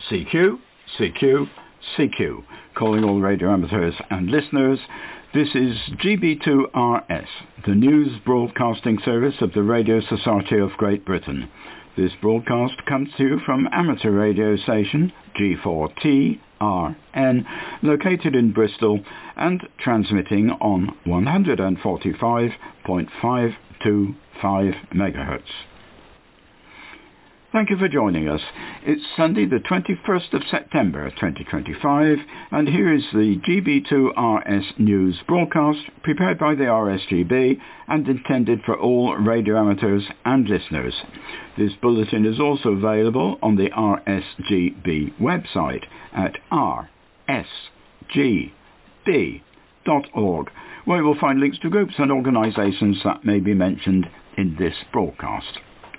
CQ, CQ, CQ. Calling all radio amateurs and listeners, this is GB2RS, the news broadcasting service of the Radio Society of Great Britain. This broadcast comes to you from amateur radio station G4TRN, located in Bristol and transmitting on 145.525 MHz. Thank you for joining us. It's Sunday the 21st of September 2025 and here is the GB2RS news broadcast prepared by the RSGB and intended for all radio amateurs and listeners. This bulletin is also available on the RSGB website at rsgb.org, where you will find links to groups and organisations that may be mentioned in this broadcast.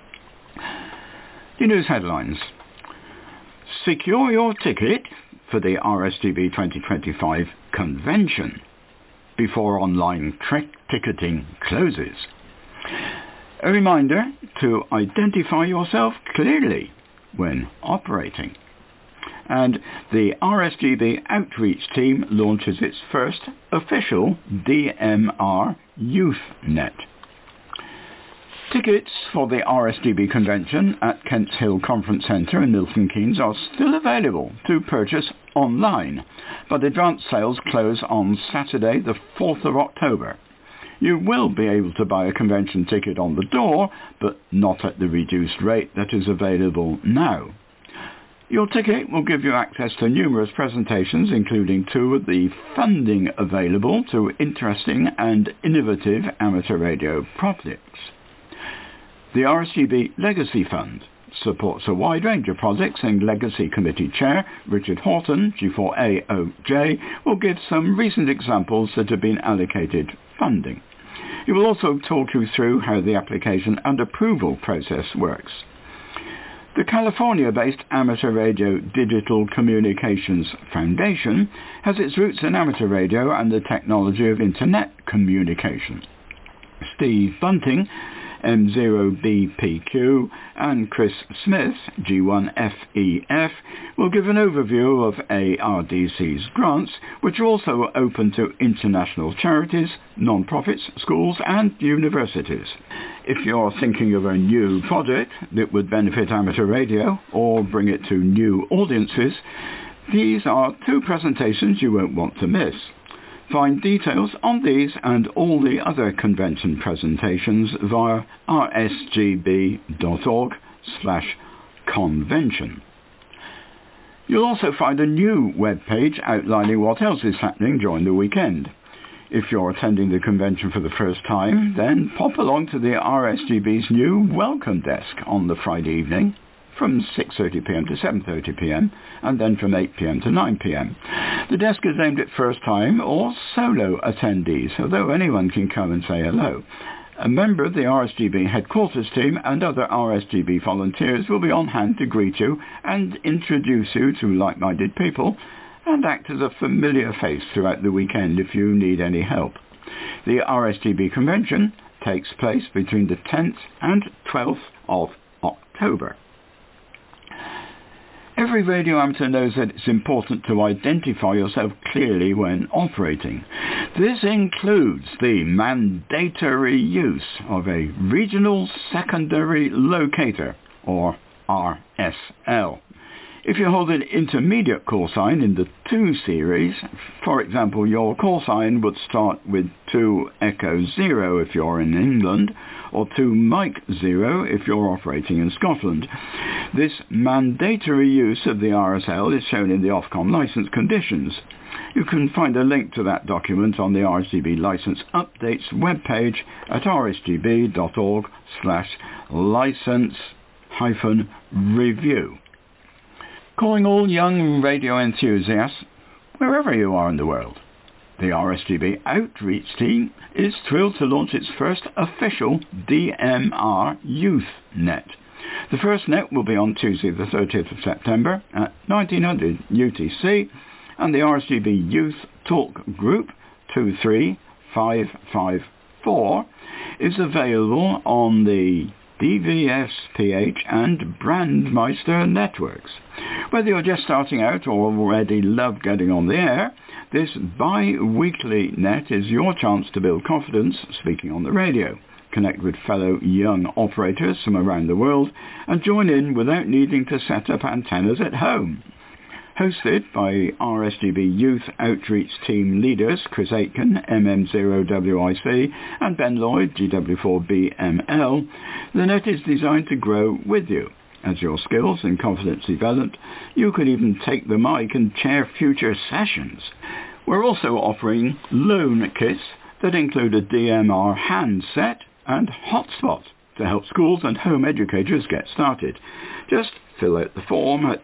The news headlines. Secure your ticket for the RSGB 2025 convention before online ticketing closes. A reminder to identify yourself clearly when operating. And the RSGB outreach team launches its first official DMR YouthNet. Tickets for the RSGB convention at Kents Hill Conference Centre in Milton Keynes are still available to purchase online, but advance sales close on Saturday the 4th of October. You will be able to buy a convention ticket on the door, but not at the reduced rate that is available now. Your ticket will give you access to numerous presentations, including two of the funding available to interesting and innovative amateur radio projects. The RSGB Legacy Fund supports a wide range of projects, and Legacy Committee Chair Richard Horton, G4AOJ, will give some recent examples that have been allocated funding. He will also talk you through how the application and approval process works. The California-based Amateur Radio Digital Communications Foundation has its roots in amateur radio and the technology of Internet communication. Steve Bunting, M0BPQ, and Chris Smith, G1FEF, will give an overview of ARDC's grants, which are also open to international charities, non-profits, schools and universities. If you're thinking of a new project that would benefit amateur radio or bring it to new audiences, these are two presentations you won't want to miss. Find details on these and all the other convention presentations via rsgb.org/convention. You'll also find a new web page outlining what else is happening during the weekend. If you're attending the convention for the first time, then pop along to the RSGB's new welcome desk on the Friday evening from 6:30pm to 7:30pm and then from 8pm to 9pm. The desk is aimed at first-time or solo attendees, although anyone can come and say hello. A member of the RSGB headquarters team and other RSGB volunteers will be on hand to greet you and introduce you to like-minded people and act as a familiar face throughout the weekend if you need any help. The RSGB convention takes place between the 10th and 12th of October. Every radio amateur knows that it's important to identify yourself clearly when operating. This includes the mandatory use of a Regional Secondary Locator, or RSL. If you hold an intermediate call sign in the 2 series, for example, your call sign would start with 2 Echo 0 if you're in England, or 2 Mike 0 if you're operating in Scotland. This mandatory use of the RSL is shown in the Ofcom licence conditions. You can find a link to that document on the RSGB Licence Updates webpage at rsgb.org/licence-review. Calling all young radio enthusiasts, wherever you are in the world. The RSGB Outreach team is thrilled to launch its first official DMR YouthNet. The first net will be on Tuesday the 30th of September at 1900 UTC, and the RSGB Youth Talk Group 23554 is available on the DVS-PH and Brandmeister networks. Whether you're just starting out or already love getting on the air, this bi-weekly net is your chance to build confidence speaking on the radio, connect with fellow young operators from around the world, and join in without needing to set up antennas at home. Hosted by RSGB Youth Outreach Team leaders Chris Aitken, MM0WIC, and Ben Lloyd, GW4BML, the net is designed to grow with you. As your skills and confidence develop, you can even take the mic and chair future sessions. We're also offering loan kits that include a DMR handset and hotspot to help schools and home educators get started. Just fill out the form at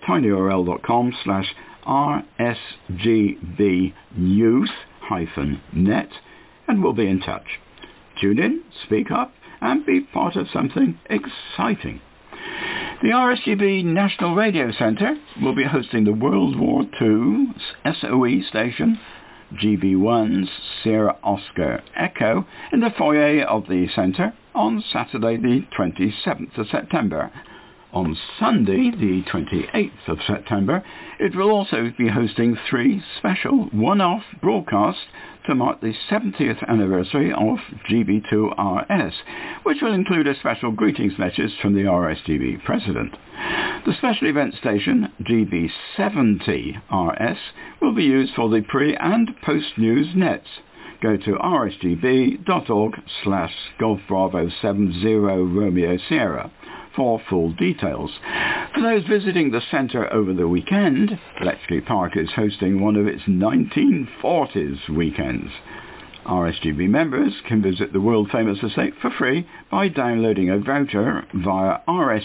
tinyurl.com/rsgbyouth-net and we'll be in touch. Tune in, speak up, and be part of something exciting. The RSGB National Radio Centre will be hosting the World War II SOE station GB1's Sierra Oscar Echo in the foyer of the centre on Saturday the 27th of September. On Sunday the 28th of September, it will also be hosting 3 special one-off broadcasts to mark the 70th anniversary of GB2RS, which will include a special greetings message from the RSGB President. The special event station, GB70RS, will be used for the pre- and post-news nets. Go to rsgb.org/Golf Bravo 70 Romeo Sierra for full details. For those visiting the centre over the weekend, Bletchley Park is hosting one of its 1940s weekends. RSGB members can visit the world-famous estate for free by downloading a voucher via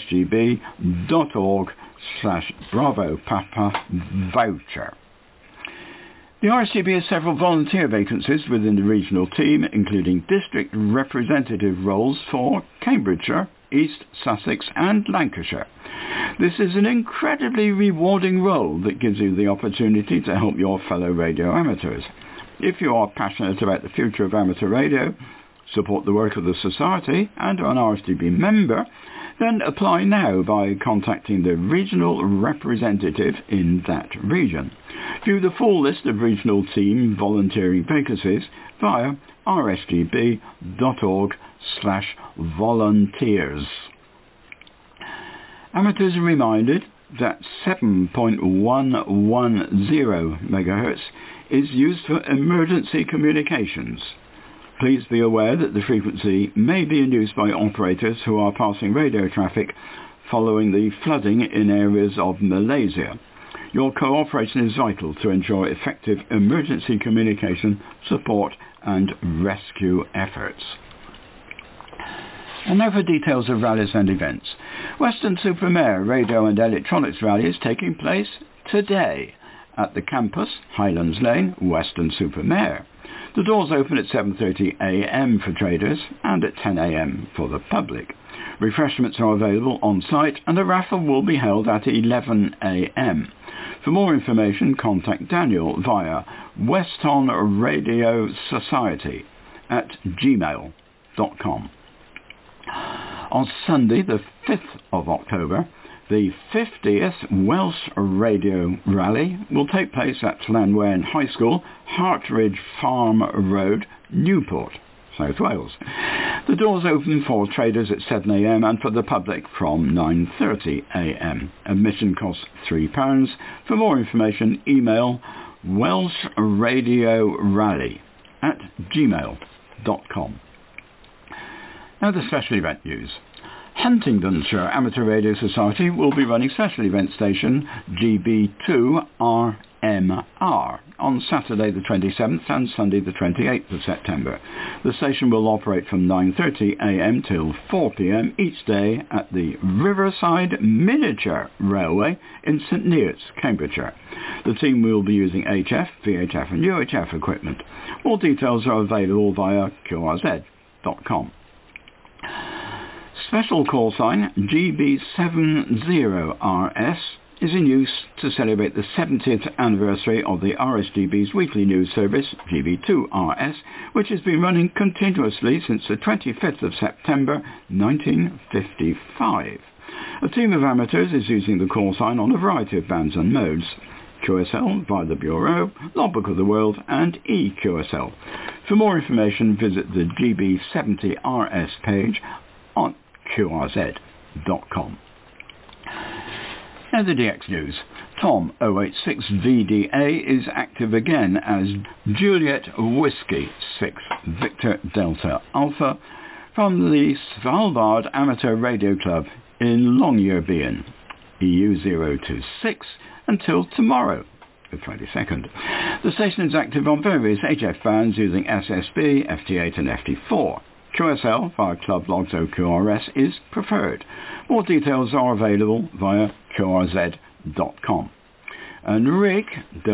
rsgb.org/Bravo Papa Voucher. The RSGB has several volunteer vacancies within the regional team, including district representative roles for Cambridgeshire, East Sussex and Lancashire. This is an incredibly rewarding role that gives you the opportunity to help your fellow radio amateurs. If you are passionate about the future of amateur radio, support the work of the Society and are an RSGB member, then apply now by contacting the regional representative in that region. View the full list of regional team volunteering vacancies via rsgb.org/volunteers. Amateurs are reminded that 7.110 MHz is used for emergency communications. Please be aware that the frequency may be in use by operators who are passing radio traffic following the flooding in areas of Malaysia. Your cooperation is vital to ensure effective emergency communication, support and rescue efforts. And now for details of rallies and events. Weston-super-Mare Radio and Electronics Rally is taking place today at the campus, Highlands Lane, Weston-super-Mare. The doors open at 7:30 a.m. for traders and at 10 a.m. for the public. Refreshments are available on site and a raffle will be held at 11 a.m. For more information, contact Daniel via westonradiosociety@gmail.com. On Sunday, the 5th of October, the 50th Welsh Radio Rally will take place at Llanwen High School, Hartridge Farm Road, Newport, South Wales. The doors open for traders at 7 a.m. and for the public from 9:30 a.m. Admission costs £3. For more information, email welshradioRally@gmail.com. Now the special event news. Huntingdonshire Amateur Radio Society will be running special event station GB2RMR on Saturday the 27th and Sunday the 28th of September. The station will operate from 9:30 a.m. till 4 p.m. each day at the Riverside Miniature Railway in St Neots, Cambridgeshire. The team will be using HF, VHF and UHF equipment. All details are available via qrz.com. Special call sign GB70RS is in use to celebrate the 70th anniversary of the RSGB's weekly news service, GB2RS, which has been running continuously since the 25th of September 1955. A team of amateurs is using the call sign on a variety of bands and modes: QSL via the Bureau, Logbook of the World and EQSL. For more information, visit the GB70RS page on qrz.com. Now the DX News. Tom 086VDA is active again as Juliet Whiskey 6 Victor Delta Alpha from the Svalbard Amateur Radio Club in Longyearbyen, EU026, until tomorrow, the 22nd. The station is active on various HF bands using SSB, FT8 and FT4. QSL via Club Logs OQRS is preferred. More details are available via qrz.com. And Rick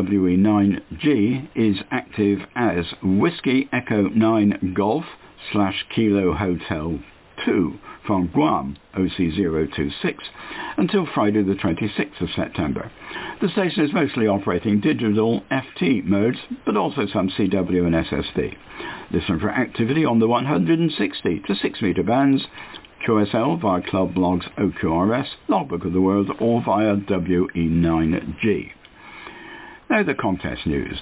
WE9G is active as Whiskey Echo 9 Golf / Kilo Hotel 2 from Guam OC026 until Friday the 26th of September. The station is mostly operating digital FT modes, but also some CW and SSB. Listen for activity on the 160 to 6 meter bands, QSL via Club Logs OQRS, Logbook of the World, or via WE9G. Now the contest news.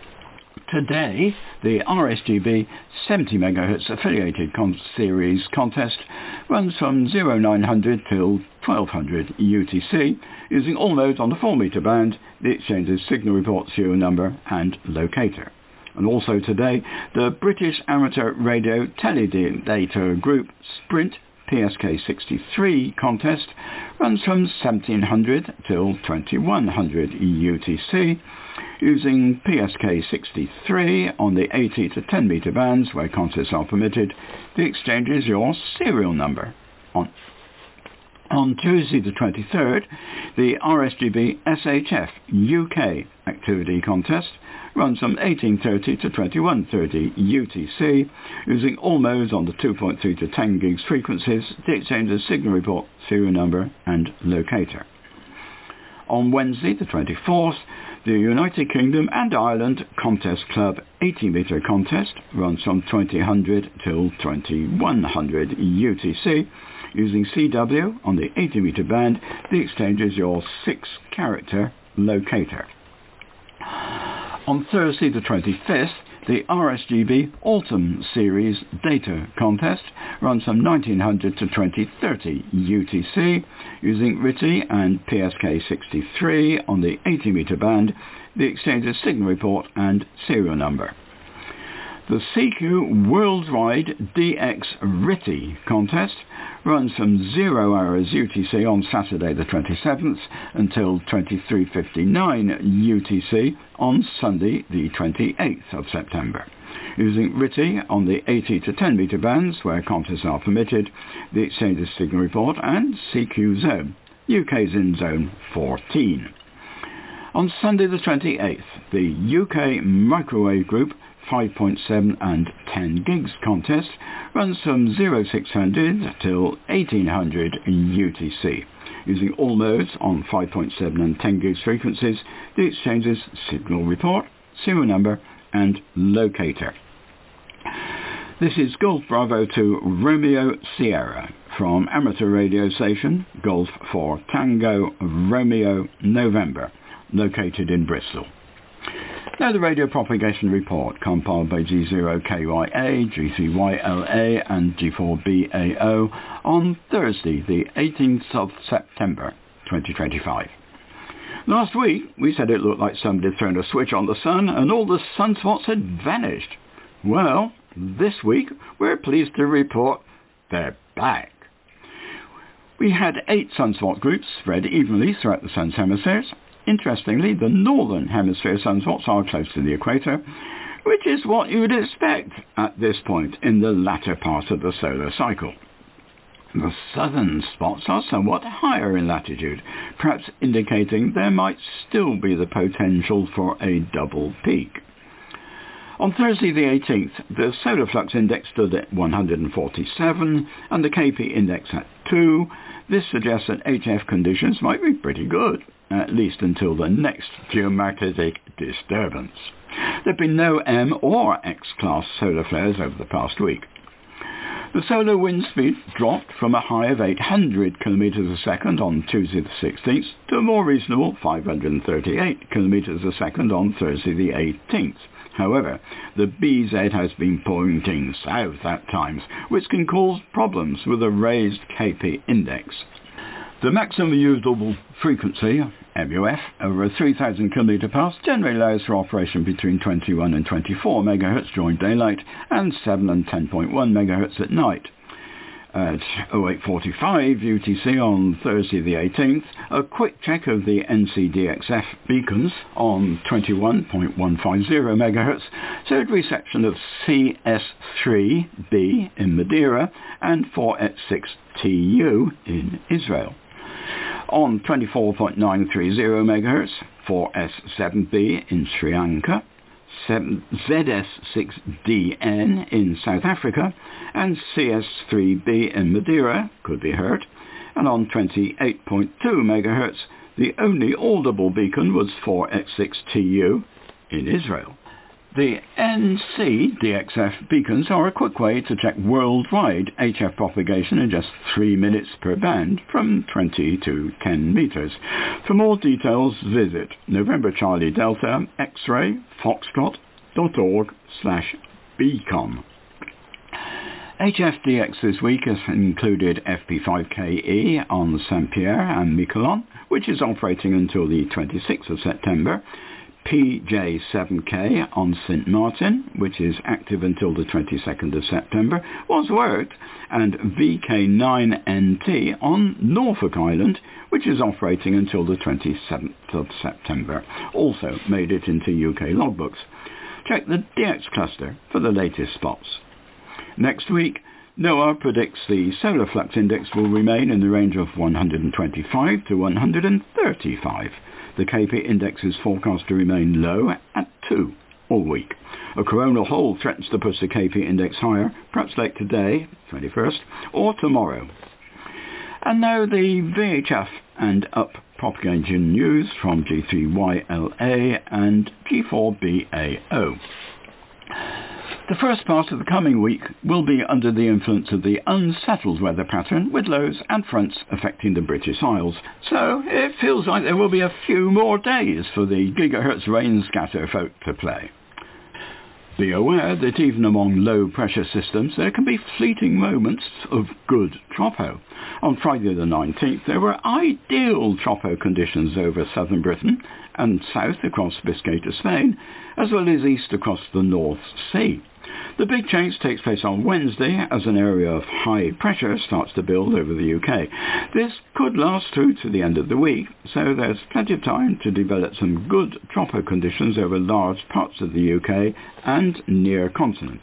Today, the RSGB 70 MHz affiliated series contest runs from 0900 till 1200 UTC using all modes on the 4 meter band, the exchange's signal report serial number and locator. And also today, the British Amateur Radio Teledata Group Sprint PSK 63 contest runs from 1700 till 2100 UTC using PSK 63 on the 80 to 10 meter bands where contests are permitted. The exchange is your serial number. On Tuesday the 23rd, the RSGB SHF UK activity contest runs from 1830 to 2130 UTC using all modes on the 2.3 to 10 gigs frequencies, the exchange's signal report, serial number and locator. On Wednesday the 24th, the United Kingdom and Ireland Contest Club 80 meter contest runs from 2000 till 2100 UTC using CW on the 80 meter band. The exchange is your 6-character locator. On Thursday the 25th, the RSGB Autumn Series Data Contest runs from 1900 to 2030 UTC using RTTY and PSK 63 on the 80 meter band, the exchange's signal report and serial number. The CQ Worldwide DX RTTY contest runs from 0 hours UTC on Saturday the 27th until 23:59 UTC on Sunday the 28th of September. Using RTTY on the 80 to 10 meter bands where contests are permitted, the exchange's signal report and CQ zone. UK's in zone 14. On Sunday the 28th, the UK Microwave Group 5.7 and 10 gigs contest runs from 0600 till 1800 UTC. Using all modes on 5.7 and 10 gigs frequencies, the exchange's signal report, serial number and locator. This is Golf Bravo to Romeo Sierra from amateur radio station Golf for Tango Romeo November, located in Bristol. Now the radio propagation report compiled by G0KYA, G3YLA and G4BAO on Thursday the 18th of September 2025. Last week we said it looked like somebody had thrown a switch on the sun and all the sunspots had vanished. Well, this week we're pleased to report they're back. We had 8 sunspot groups spread evenly throughout the sun's hemispheres. Interestingly, the northern hemisphere sunspots are close to the equator, which is what you would expect at this point in the latter part of the solar cycle. The southern spots are somewhat higher in latitude, perhaps indicating there might still be the potential for a double peak. On Thursday the 18th, the solar flux index stood at 147 and the KP index at 2. This suggests that HF conditions might be pretty good. at least until the next geomagnetic disturbance. There have been no M or X-class solar flares over the past week. The solar wind speed dropped from a high of 800 km a second on Tuesday the 16th to a more reasonable 538 km a second on Thursday the 18th. However, the BZ has been pointing south at times, which can cause problems with a raised KP index. The maximum usable frequency, MUF, over a 3,000 km path generally allows for operation between 21 and 24 MHz during daylight and 7 and 10.1 MHz at night. At 08:45 UTC on Thursday the 18th, a quick check of the NCDXF beacons on 21.150 MHz showed reception of CS3B in Madeira and 4X6TU in Israel. On 24.930 MHz, 4S7B in Sri Lanka, ZS6DN in South Africa, and CS3B in Madeira could be heard, and on 28.2 MHz, the only audible beacon was 4X6TU in Israel. The NCDXF beacons are a quick way to check worldwide HF propagation in just 3 minutes per band from 20 to 10 meters. For more details, visit November Charlie Delta X-ray foxtrot.org/beacon. HFDX this week has included FP5KE on Saint-Pierre and Miquelon, which is operating until the 26th of September, PJ7K on St. Martin, which is active until the 22nd of September, was worked, and VK9NT on Norfolk Island, which is operating until the 27th of September, also made it into UK logbooks. Check the DX cluster for the latest spots. Next week, NOAA predicts the solar flux index will remain in the range of 125 to 135. The KP index is forecast to remain low at 2 all week. A coronal hole threatens to push the KP index higher, perhaps late today, 21st, or tomorrow. And now the VHF and UP propagation news from G3YLA and G4BAO. The first part of the coming week will be under the influence of the unsettled weather pattern with lows and fronts affecting the British Isles, so it feels like there will be a few more days for the gigahertz rain scatter folk to play. Be aware that even among low-pressure systems there can be fleeting moments of good tropo. On Friday the 19th there were ideal tropo conditions over southern Britain and south across Biscay to Spain, as well as east across the North Sea. The big change takes place on Wednesday as an area of high pressure starts to build over the UK. This could last through to the end of the week, so there's plenty of time to develop some good tropo conditions over large parts of the UK and near continent.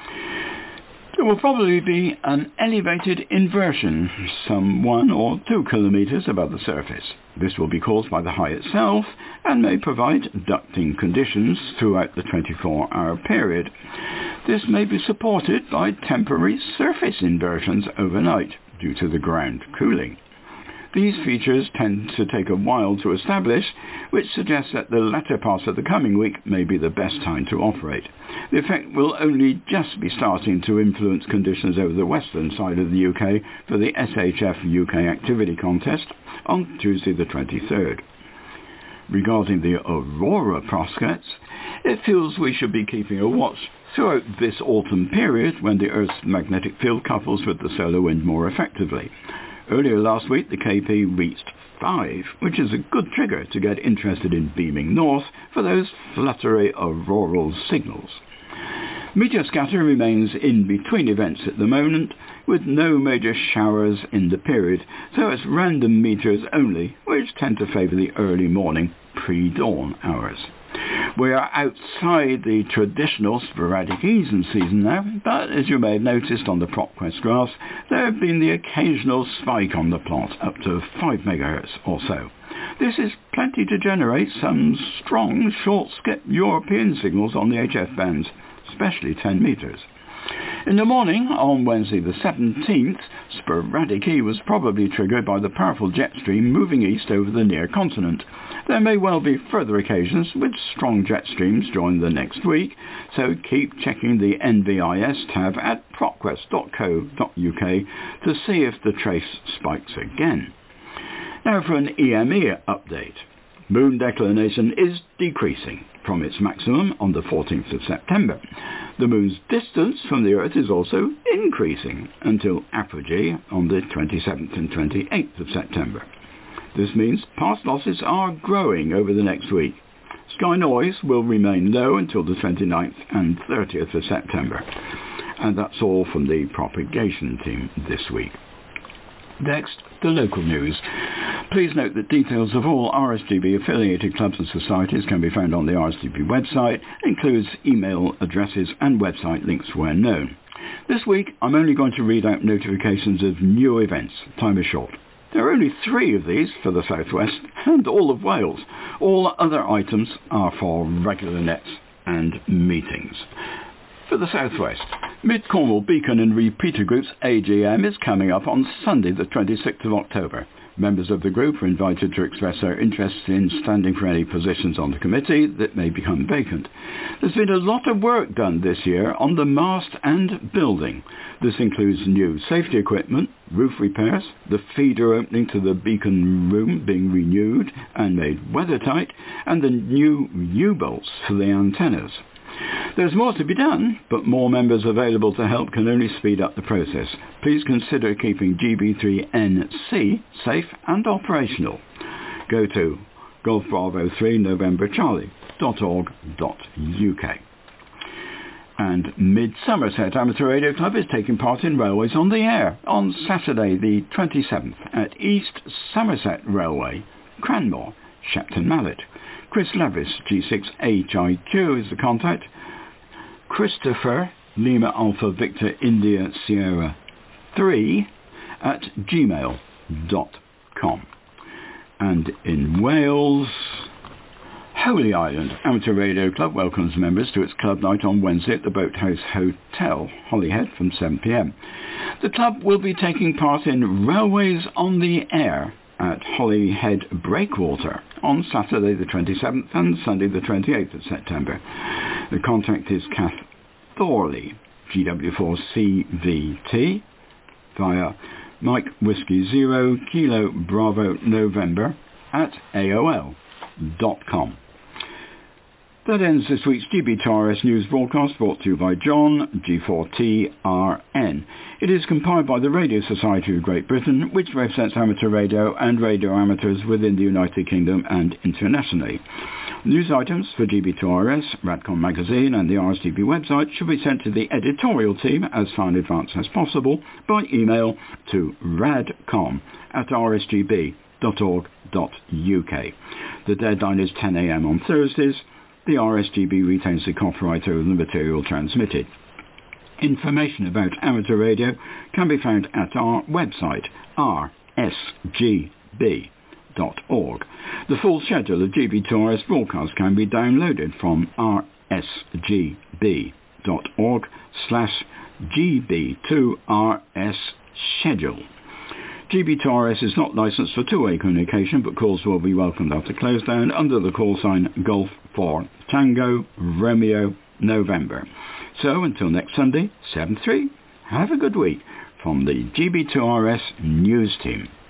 There will probably be an elevated inversion, some 1 or 2 kilometres above the surface. This will be caused by the high itself and may provide ducting conditions throughout the 24-hour period. This may be supported by temporary surface inversions overnight due to the ground cooling. These features tend to take a while to establish, which suggests that the latter part of the coming week may be the best time to operate. The effect will only just be starting to influence conditions over the western side of the UK for the SHF UK Activity Contest on Tuesday the 23rd. Regarding the aurora prospects, it feels we should be keeping a watch throughout this autumn period when the Earth's magnetic field couples with the solar wind more effectively. Earlier last week, the KP reached 5, which is a good trigger to get interested in beaming north for those fluttery auroral signals. Meteor scatter remains in between events at the moment, with no major showers in the period, so it's random meteors only, which tend to favour the early morning pre-dawn hours. We are outside the traditional sporadic Eason season now, but as you may have noticed on the PropQuest graphs, there have been the occasional spike on the plot, up to 5 MHz or so. This is plenty to generate some strong short-skip European signals on the HF bands, especially 10 meters. In the morning, on Wednesday the 17th, sporadic heat was probably triggered by the powerful jet stream moving east over the near continent. There may well be further occasions with strong jet streams during the next week, so keep checking the NVIS tab at procwest.co.uk to see if the trace spikes again. Now for an EME update. Moon declination is decreasing from its maximum on the 14th of September. The Moon's distance from the Earth is also increasing until apogee on the 27th and 28th of September. This means past losses are growing over the next week. Sky noise will remain low until the 29th and 30th of September. And that's all from the propagation team this week. Next, the local news. Please note that details of all RSGB affiliated clubs and societies can be found on the RSGB website, includes email addresses and website links where known. This week I'm only going to read out notifications of new events. Time is short. There are only 3 of these for the South West and all of Wales. All other items are for regular nets and meetings. For the South West, Mid Cornwall Beacon and Repeater Group's AGM is coming up on Sunday the 26th of October. Members of the group are invited to express their interest in standing for any positions on the committee that may become vacant. There's been a lot of work done this year on the mast and building. This includes new safety equipment, roof repairs, the feeder opening to the beacon room being renewed and made weathertight, and the new U-bolts for the antennas. There's more to be done, but more members available to help can only speed up the process. Please consider keeping GB3NC safe and operational. Go to Golf Bravo 3 November Charlie.org.uk. And Mid-Somerset Amateur Radio Club is taking part in Railways on the Air on Saturday the 27th at East Somerset Railway, Cranmore, Shepton Mallet. Chris Levis, G6HIQ is the contact. Christopher, Lima Alpha Victor India Sierra 3 at gmail.com. And in Wales, Holy Island Amateur Radio Club welcomes members to its club night on Wednesday at the Boathouse Hotel, Holyhead, from 7 p.m. The club will be taking part in Railways on the Air at Holyhead Breakwater on Saturday the 27th and Sunday the 28th of September. The contact is Kath Thorley, GW4CVT, via Mike Whiskey 0 Kilo Bravo November at AOL.com. That ends this week's GB2RS News broadcast, brought to you by John, G4TRN. It is compiled by the Radio Society of Great Britain, which represents amateur radio and radio amateurs within the United Kingdom and internationally. News items for GB2RS, Radcom Magazine and the RSGB website should be sent to the editorial team as far in advance as possible by email to radcom@rsgb.org.uk. The deadline is 10 a.m. on Thursdays. The RSGB retains the copyright over the material transmitted. Information about amateur radio can be found at our website, rsgb.org. The full schedule of GB2RS broadcasts can be downloaded from rsgb.org/GB2RS schedule. GB2RS is not licensed for two-way communication, but calls will be welcomed after close down under the call sign Golf 4 Tango Romeo November. So until next Sunday, 7/3, have a good week from the GB2RS News Team.